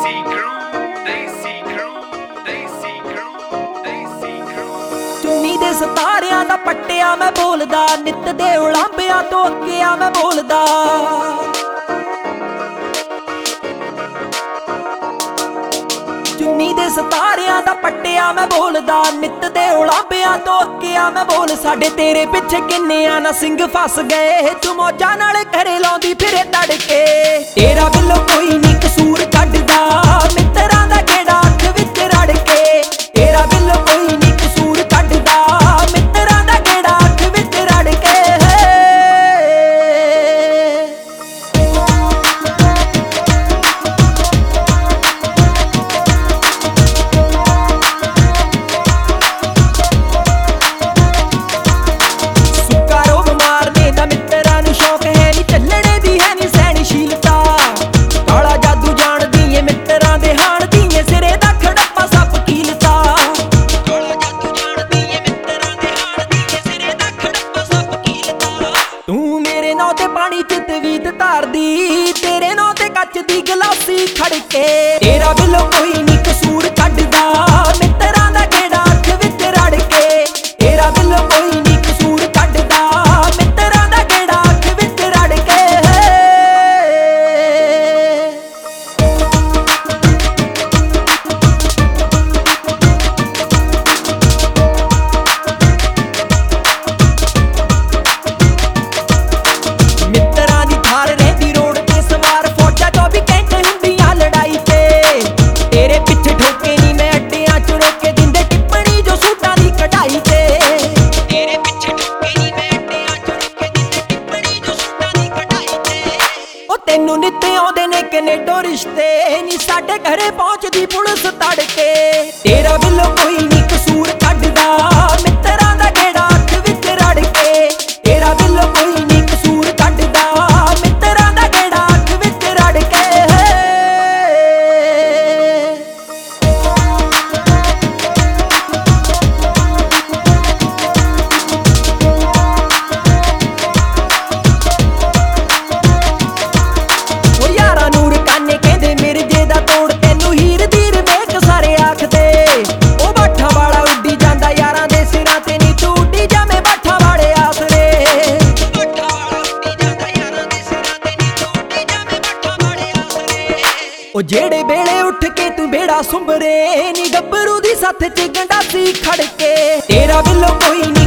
ਚੁੰਨੀ ਦੇ ਸਿਤਾਰਿਆਂ ਦਾ ਪੱਟਿਆ ਮੈਂ ਬੋਲਦਾ, ਨਿੱਤ ਦੇ ਉਲਾਂਭਿਆਂ ਤੋਂ ਅੱਕਿਆ ਮੈਂ ਬੋਲਦਾ। ਚੁੰਨੀ ਦੇ ਸਿਤਾਰਿਆਂ ਦਾ ਪੱਟਿਆ ਮੈਂ ਬੋਲਦਾ, ਨਿੱਤ ਦੇ ਉਲਾਂਭਿਆਂ ਤੋਂ ਅੱਕਿਆ ਮੈਂ ਬੋਲ। ਸਾਡੇ ਤੇਰੇ ਪਿੱਛੇ ਕਿੰਨਿਆਂ ਨਾ ਸਿੰਘ ਫਸ ਗਏ, ਤੂੰ ਮੌਜਾਂ ਨਾਲ ਘਰੇ ਲਾਉਂਦੀ ਫਿਰੇ ਤੜਕੇ। ਤੇਰਾ ਬਿੱਲੋ ਕੋਈ ਨੀ ਕਸੂਰ ਕੱਢਦਾ, ਮਿੱਤਰਾਂ ਦਾ ਕਿਹੜਾ ਅੱਖ ਵਿੱਚ ਰੜ ਕੇ। ਤੇਰਾ ਬਿੱਲੋ ਕੋਈ ਨੀ ਕਸੂਰ ਕੱਢਦਾ, ਮਿੱਤਰਾਂ ਦਾ ਕਿਹੜਾ ਅੱਖ ਵਿੱਚ ਰੜ ਕੇ। ਪਾਣੀ ਚ ਤਵੀਤ ਧਾਰਦੀ, ਤੇਰੇ ਨਾਂ ਤੇ ਕੱਚ ਦੀ ਗਲਾਸੀ ਖੜਕੇ। ਤੇਰਾ ਬਿੱਲੋ ਕੋਈ ਨੀ ਕਸੂਰ ਕੱਢਦਾ, ਮਿੱਤਰਾਂ ਦਾ ਕਿਹੜਾ ਅੱਖ ਵਿੱਚ ਰੜ ਕੇ। ਤੇਰਾ ਬਿੱਲੋ ਕੋਈ ਨੀ ਕਸੂਰ ਕੱਢਦਾ, ਮਿੱਤਰਾਂ ਦਾ ਕਿਹੜਾ ਅੱਖ ਵਿੱਚ ਰੜ ਕੇ। ਤੈਨੂੰ ਨਿੱਤ ਆਉਂਦੇ ਨੇ ਕਨੇਡੋ ਰਿਸ਼ਤੇ, ਨੀ ਸਾਡੇ ਘਰੇ ਪਹੁੰਚਦੀ ਪੁਲਿਸ ਤੜਕੇ। ਤੇਰਾ ਬਿੱਲੋ ਕੋਈ ਨੀ ਕਸੂਰ ਕੱਢਦਾ, ਮਿੱਤਰਾਂ ਦਾ ਕਿਹੜਾ ਅੱਖ ਵਿੱਚ ਰੜ ਕੇ। ਤੇਰਾ ਬਿੱਲੋ ਕੋਈ ਨੀ ਕਸੂਰ ਕੱਢਦਾ, ਮਿੱਤਰਾਂ ਦਾ ਕਿਹੜਾ ਅੱਖ ਵਿੱਚ ਰੜ ਕੇ। ਉਹ ਜਿਹੜੇ ਵੇਲੇ ਉੱਠ ਕੇ ਤੂੰ ਬੇੜਾ ਸੁੰਬਰੇ, ਨੀ ਗੱਭਰੂ ਦੀ ਸੱਥ ਚ ਗੰਡਾਸੀ ਖੜਕੇ। ਤੇਰਾ ਬਿੱਲੋ ਕੋਈ